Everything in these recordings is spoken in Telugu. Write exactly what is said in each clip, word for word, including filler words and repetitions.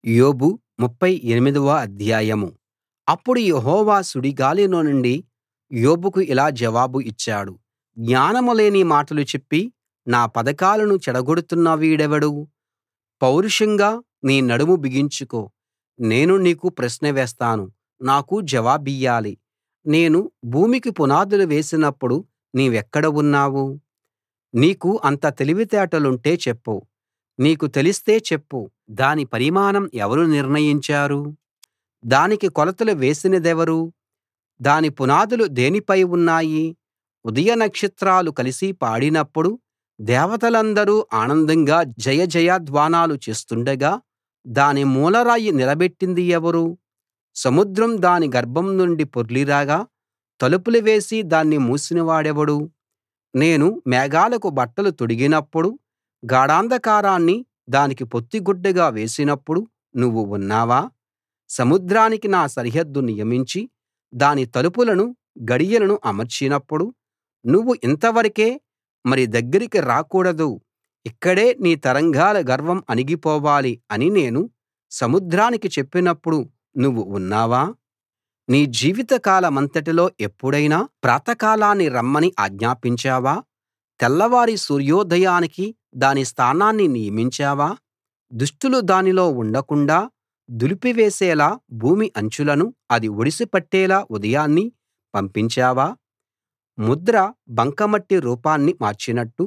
యోబు ముప్ఫై ఎనిమిదివ అధ్యాయం. అప్పుడు యెహోవా సుడిగాలిలో నుండి యోబుకు ఇలా జవాబు ఇచ్చాడు: జ్ఞానం లేని మాటలు చెప్పి నా పథకాలను చెడగొడుతున్న వీడెవడు? పౌరుషంగా నీ నడుము బిగించుకో. నేను నీకు ప్రశ్న వేస్తాను, నాకు జవాబియ్యాలి. నేను భూమికి పునాదులు వేసినప్పుడు నీవెక్కడ ఉన్నావు? నీకు అంత తెలివితేటలుంటే చెప్పు. నీకు తెలిస్తే చెప్పు. దాని పరిమాణం ఎవరు నిర్ణయించారు? దానికి కొలతలు వేసినదెవరు? దాని పునాదులు దేనిపై ఉన్నాయి? ఉదయ నక్షత్రాలు కలిసి పాడినప్పుడు దేవతలందరూ ఆనందంగా జయ జయధ్వానాలు చేస్తుండగా దాని మూలరాయి నిలబెట్టింది ఎవరు? సముద్రం దాని గర్భం నుండి పొర్లిరాగా తలుపులు వేసి దాన్ని మూసినవాడెవడు? నేను మేఘాలకు బట్టలు తొడిగినప్పుడు గాఢాంధకారాన్ని దానికి పొత్తిగుడ్డగా వేసినప్పుడు నువ్వు ఉన్నావా? సముద్రానికి నా సరిహద్దు నియమించి దాని తలుపులను గడియలను అమర్చినప్పుడు నువ్వు ఇంతవరకే, మరి దగ్గరికి రాకూడదు, ఇక్కడే నీ తరంగాల గర్వం అణిగిపోవాలి అని నేను సముద్రానికి చెప్పినప్పుడు నువ్వు ఉన్నావా? నీ జీవిత కాలమంతటిలో ఎప్పుడైనా ప్రాతకాలాన్ని రమ్మని ఆజ్ఞాపించావా? తెల్లవారి సూర్యోదయానికి దాని స్థానాన్ని నియమించావా? దుష్టులు దానిలో ఉండకుండాా దులిపివేసేలా భూమి అంచులను అది ఒడిసి పట్టేలా ఉదయాన్ని పంపించావా? ముద్ర బంకమట్టి రూపాన్ని మార్చినట్టు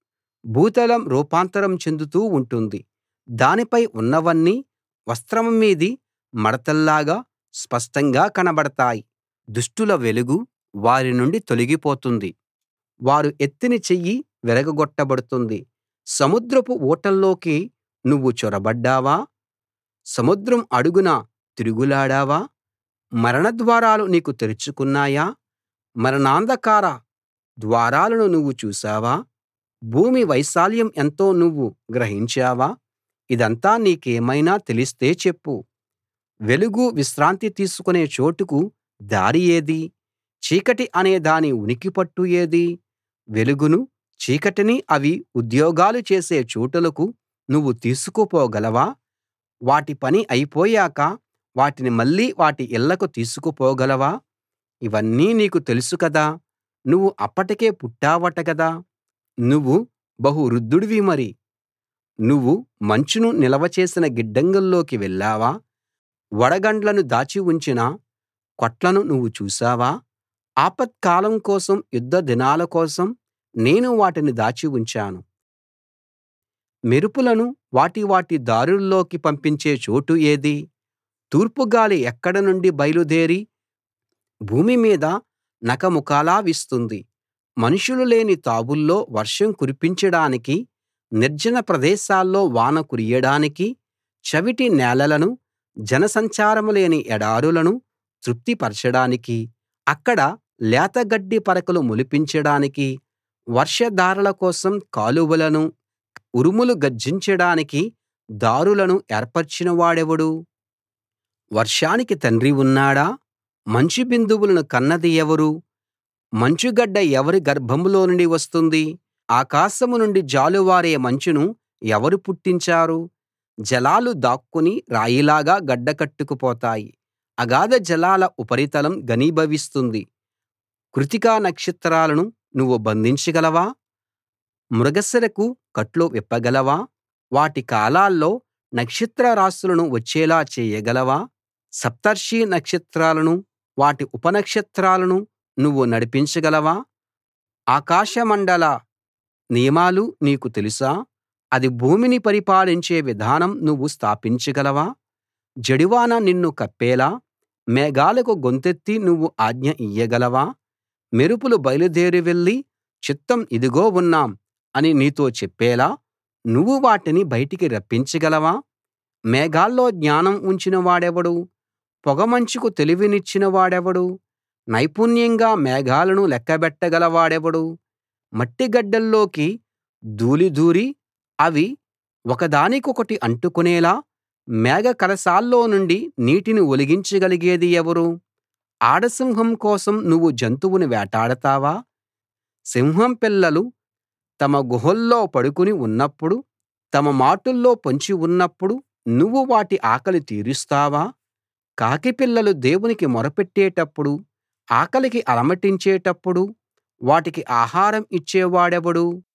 భూతలం రూపాంతరం చెందుతూ ఉంటుంది. దానిపై ఉన్నవన్నీ వస్త్రం మీది మడతల్లాగా స్పష్టంగా కనబడతాయి. దుష్టుల వెలుగు వారి నుండి తొలగిపోతుంది. వారు ఎత్తిన చెయ్యి విరగగొట్టబడుతుంది. సముద్రపు ఊటల్లోకి నువ్వు చొరబడ్డావా? సముద్రం అడుగున తిరుగులాడావా? మరణ ద్వారాలు నీకు తెరుచుకున్నాయా? మరణాంధకార ద్వారాలను నువ్వు చూశావా? భూమి వైశాల్యం ఎంతో నువ్వు గ్రహించావా? ఇదంతా నీకేమైనా తెలిస్తే చెప్పు. వెలుగు విశ్రాంతి తీసుకునే చోటుకు దారి ఏది? చీకటి అనే దాని ఉనికిపట్టు ఏది? వెలుగును చీకటిని అవి ఉద్యోగాలు చేసే చోటులకు నువ్వు తీసుకుపోగలవా? వాటి పని అయిపోయాక వాటిని మళ్ళీ వాటి ఇళ్ళకు తీసుకుపోగలవా? ఇవన్నీ నీకు తెలుసు కదా! నువ్వు అప్పటికే పుట్టావట గదా! నువ్వు బహు వృద్ధుడివి మరి. నువ్వు మంచును నిల్వ చేసిన గిడ్డంగుల్లోకి వెళ్ళావా? వడగండ్లను దాచి ఉంచిన కొట్లను నువ్వు చూశావా? ఆపత్కాలం కోసం, యుద్ధ దినాల కోసం నేను వాటిని దాచి ఉంచాను. మెరుపులను వాటి వాటి దారుల్లోకి పంపించే చోటు ఏది? తూర్పు గాలి ఎక్కడ నుండి బయలుదేరి భూమి మీద నకముకలా వీస్తుంది? మనుషులు లేని తావుల్లో వర్షం కురిపించడానికి, నిర్జన ప్రదేశాల్లో వాన కురియడానికి, చవిటి నేలలను, జనసంచారం లేని ఎడారులను తృప్తిపరచడానికి, అక్కడ లేత గడ్డి పరకలు మొలిపించడానికి, వర్షధారల కోసం కాలువలను, ఉరుములు గర్జించడానికి దారులను ఏర్పరచిన వాడెవడు? వర్షానికి తండ్రి ఉన్నాడా? మంచు బిందువులను కన్నది ఎవరు? మంచుగడ్డ ఎవరి గర్భంలో నుండి వస్తుంది? ఆకాశం నుండి జాలువారే మంచును ఎవరు పుట్టించారు? జలాలు దాక్కుని రాయిలాగా గడ్డకట్టుకుపోతాయి. అగాధ జలాల ఉపరితలం ఘనీభవిస్తుంది. కృత్తికా నక్షత్రాలను నువ్వు బంధించగలవా? మృగశిరకు కట్లు విప్పగలవా? వాటి కాలాల్లో నక్షత్ర రాసులను వచ్చేలా చేయగలవా? సప్తర్షి నక్షత్రాలను, వాటి ఉపనక్షత్రాలను నువ్వు నడిపించగలవా? ఆకాశమండల నియమాలు నీకు తెలుసా? అది భూమిని పరిపాలించే విధానం నువ్వు స్థాపించగలవా? జడివాన నిన్ను కప్పేలా మేఘాలకు గొంతెత్తి నువ్వు ఆజ్ఞ ఇయ్యగలవా? మెరుపులు బయలుదేరి వెళ్లి చిత్తం ఇదిగో ఉన్నాం అని నీతో చెప్పేలా నువ్వు వాటిని బయటికి రప్పించగలవా? మేఘాల్లో జ్ఞానం ఉంచిన వాడెవడు? పొగమంచుకు తెలివినిచ్చిన వాడెవడు? నైపుణ్యంగా మేఘాలను లెక్కబెట్టగల వాడెవడు? మట్టిగడ్డల్లోకి ధూళి దూరి అవి ఒకదానికొకటి అంటుకునేలా మేఘ కలశాల్లో నుండి నీటిని ఒలిగించగలిగేది ఎవరు? ఆడసింహం కోసం నువ్వు జంతువును వేటాడతావా? సింహం పిల్లలు తమ గుహల్లో పడుకుని ఉన్నప్పుడు, తమ మాటుల్లో పొంచి ఉన్నప్పుడు నువ్వు వాటి ఆకలి తీరుస్తావా? కాకిపిల్లలు దేవునికి మొరపెట్టేటప్పుడు ఆకలికి అలమటించేటప్పుడు వాటికి ఆహారం ఇచ్చేవాడెవడు?